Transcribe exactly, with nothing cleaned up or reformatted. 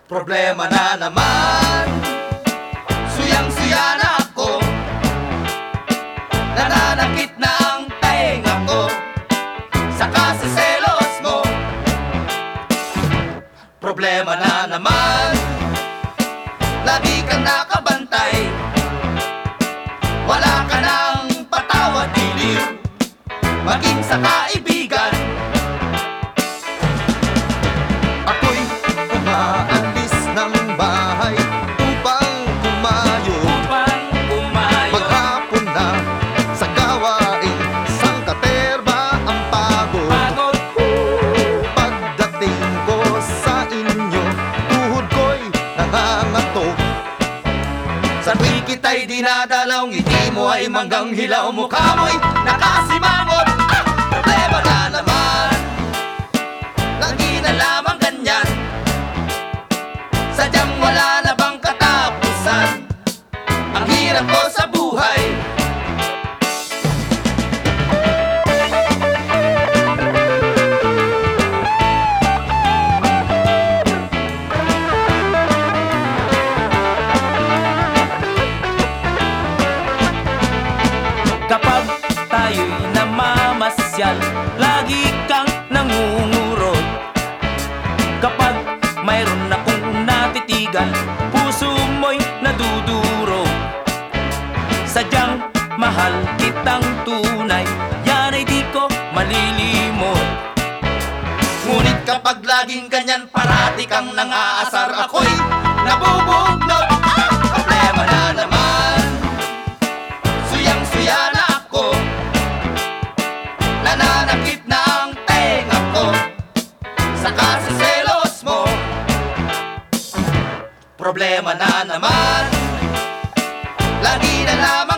Problema na naman, suyang-suya na ako, nananakit na ang tainga ko, saka sa selos mo. Problema na naman, lagi kang nakabantay, wala ka nang patawad diliw, maging sa kaibigan. Ako'y umaalis ng bahay upang kumayo, upang kumayo. maghapon na sa gawain, sangkaterba ang pagod. Pagod. Pagdating ko sa inyo, tuhod ko'y nangangatok. Sa tuwing kita'y dinadalaw, ngiti mo ay manggang hilaw, mukha mo'y nakasimangot. Ah! Problema na naman, lagi na lamang ganyan, sadyang wala na bang katapusan ang hirap ko sa buhay. Kapag tayo'y namamasyal, lagi kang nangungurot. Kapag mayroon akong natitigan, puso mo'y nadudurog. Sadyang mahal kitang tunay, yan ay di ko malilimot. Ngunit kapag laging ganyan, parati kang nang-aasar, ako'y nabubugnot. Ah! Problema na naman, suyang-suya na ako, nananakit na ang tenga ko, saka sa selos mo. Problema na naman, lagi na lamang